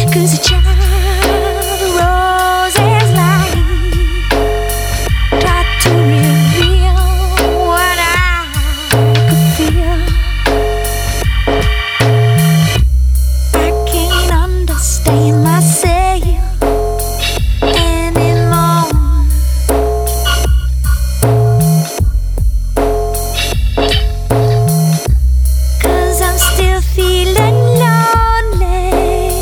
'Cause a child roses like try to reveal what I could feel. I can't understand myself anymore. 'Cause I'm still feeling lonely,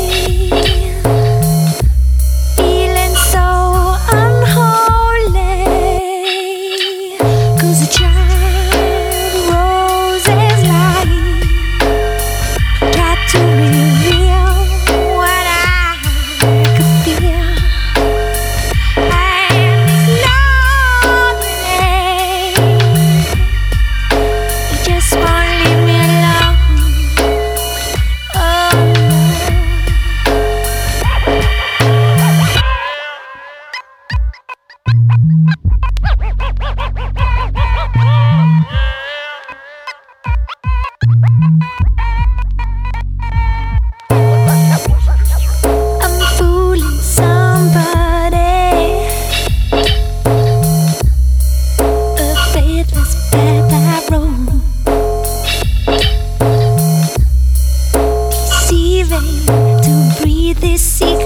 feeling so unholy. 'Cause a child roses like try to reveal what I could feel. And it's lonely, you just won't leave me alone. Oh I'm fooling somebody, a faithless path I roam, deceiving to breathe this secret.